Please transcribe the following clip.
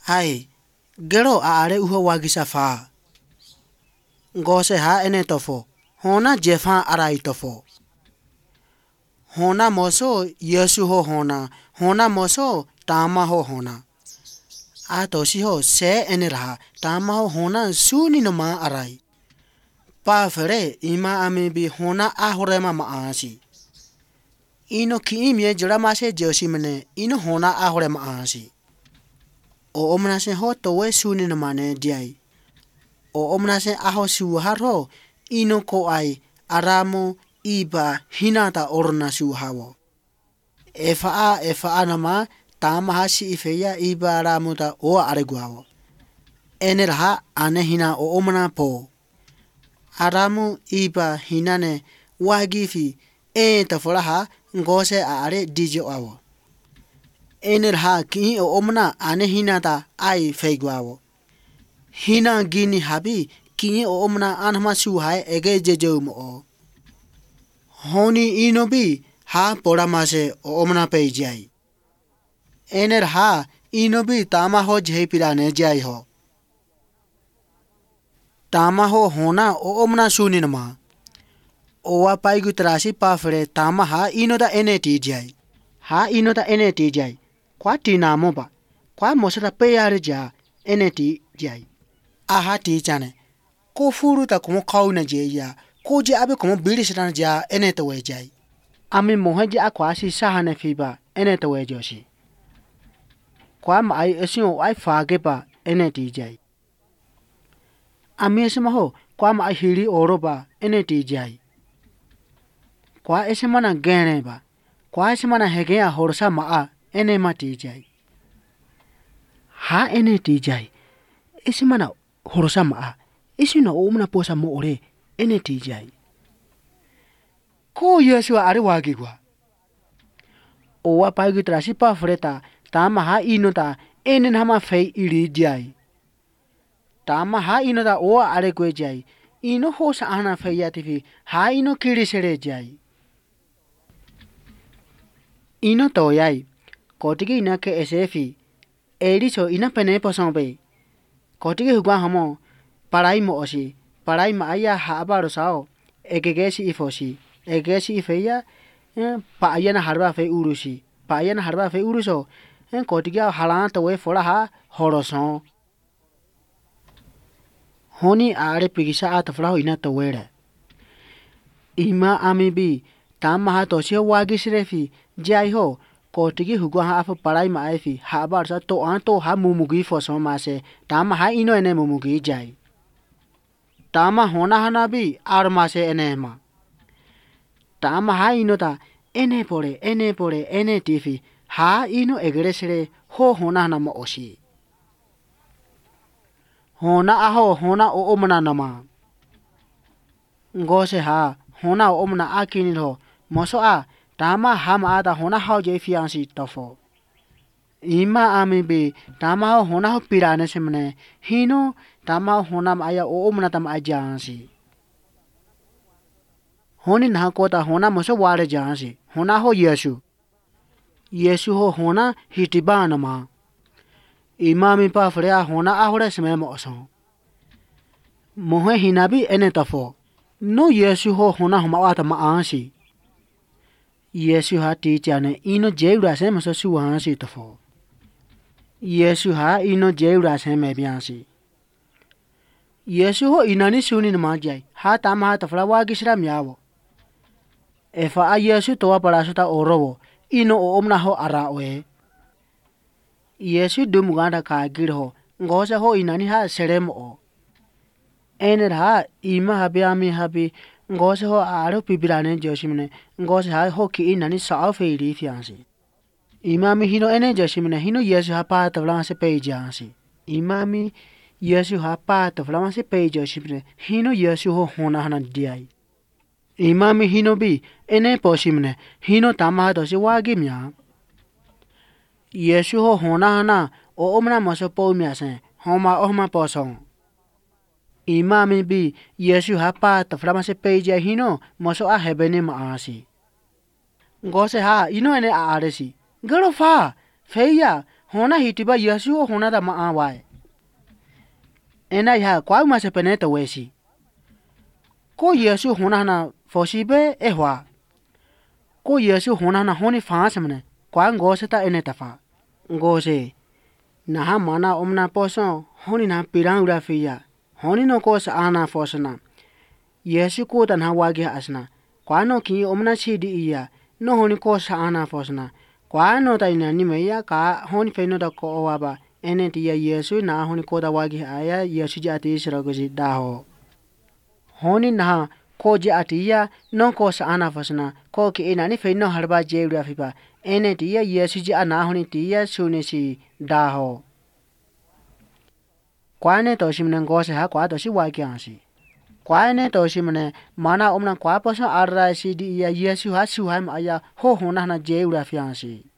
Ai, gero are uho wagisa fa. Ngose ha ene tofo. Hona jefa arai tofo. Hona moso Yesu ho hona. Hona moso tama ho hona. Atosi ho se ene raha. Tama ho hona suni no ma arai. Pa fere ima ame bi hona ahorema maasi. Ino ki imye jura mase josi mene. Ino hona ahorema maasi. O omnase ho towe suni no mane diai. O omnase aho suhar ho. Ino ko ai aramo iba hinata orna suhawo. Efa nama tama hasi ifeya iba aramuta o areguawo. Ene raha ane hina o omna po. Aramu iba hinane wagifi tafolaha ngose are dijo awo. Ene raha ki o omna ane hinata ai feiguawo. Hina gini habi ki o omna anhama suhai ege jejo mo. Honi inobi ha poramase o omna pejai. Ene raha inobi tama ho jhe pirane jai ho. Tama ho hona o omna suni nama. Owa paigu terasi pafere tama ha inoda ene tijai. Ha inoda ene tijai. Kwa tina moba. Kwa mosata peyare ja ene tijai. Aha tijane. Ko furu ta kumo kauna je ya. Ko je abe kumo bilisana ja ene tawe jai. Ami mohaji akwa si sahane fiba ene tawe joshi. Kwa ma ai esio ai fageba ene tijai. Ami esima ho kwa ma ai hiri oroba ene tijai. Kwa esima na gene ba. Kwa esima na hegea horosa maa ene ma tijai. Ha ene tijai. Esima na horosa maa. Isi na omna posa mo ore ene tijai. Ko Yesu are wagigwa. Owa paigu trasi pa freta tama ha inota ene nama fei iri jai. Tama ha inota owa are kwe jai. Ino hosa ana fei yatifi ha ino kiri sere jai. Ino to yai. Kotiki ina ke esefi. Eriso ina pene posombe. Kotiki hugwa hamo. Parai mo osi. Parai ma aya haabaro sao. Egegesi ifosi. Egesi ifeya. Pa aya na harba fe urusi. Pa aya na harba fe uruso. Kotiki halana towe fora ha horoson. Honi are pigisa ataflaho ina towere. Ima amibi. Tama ha tosio wagisrefi. Jai ho. Kotiki hugwa ha afa parai ma aifi. Haabaro sa to anto ha mumugi foson mase. Tama ha ino ene mumugi jai. Tama hona hana bi armase enema. Tama ha inota ene pore ene tifi. Ha ino egresere ho hona hana mo osi. Hona aho hona o omna nama. Ngose ha hona o omna akinil ho. Moso a tama hama ada hona hao je fiansi tofo. Ima amibi tama ho hona ho pirane semne. Hino tama hona aya o omna tama ajansi. Honi naha kota hona moso wale jansi. Hona ho Yesu. Yesu ho hona hitiba nama. Ima mi pa frea hona ahore seme mo oso. Mohe hinabi ene tafo. No Yesu ho hona homa wata maansi. Yesu ha tichane ino jeura se moso suhansi tafo. Yesu ha ino jeura se me biansi. Yesu ho inani suni nama jai. Ha tama ha tafla wagisra miyawo. Efa a Yesu towa parasuta orowo. Ino o omna ho arawe. Yesu dumuganda kagir ho. Ngose ho inani ha serem o. Ener ha ima habi ami habi. Ngose ho aro pibirane joshimne. Ngose ha ho ki inani sao feiri fiansi. Imami hino ene joshimne. Hino Yesu ha pa tafla se pejansi. Imami Yesu ha pa tafla se pejoshimne. Hino Yesu ho hona hana diai. Imami hino bi ene poshimne. Hino tama dosi wagi miya. Yesu ho hona hana o omna moso po miyasen. Homa ohma posong. Imami bi Yesu ha pa tafla se peja hino moso a hebeni maasi. Ngose ha ino ene aaresi. Gero fa. Feya. hona hitiba Yesu hona da ma awai ena ya kwa ma se peneta wesi ko Yesu hona na fosibe ehwa ko Yesu hona na honi fa samne kwa ngose ta eneta fa ngose na ha mana omna poso honi na pirang ura fiya honi no ko sa ana fosna Yesu ko tan ha wage asna kwa no ki omna sidi iya no honi ko sa ana fosna kwa no ta ina ni meya ka honi fe no da ko wa ba ene ti ya Yesu na honi ko da wage aya Yesu ja ti sira go ji da ho honi na ko je atiya no ko sa ana fosna ko ki ina ni fe no harba je ura fi ba ene ti ya Yesu ja na honi ti ya sune si da ho kwa ne to simne go se ha kwa to si wa kya si kwa ne to simne mana omna kwa posa arra si di ya Yesu ha su ha ma ya ho hona na je ura fi si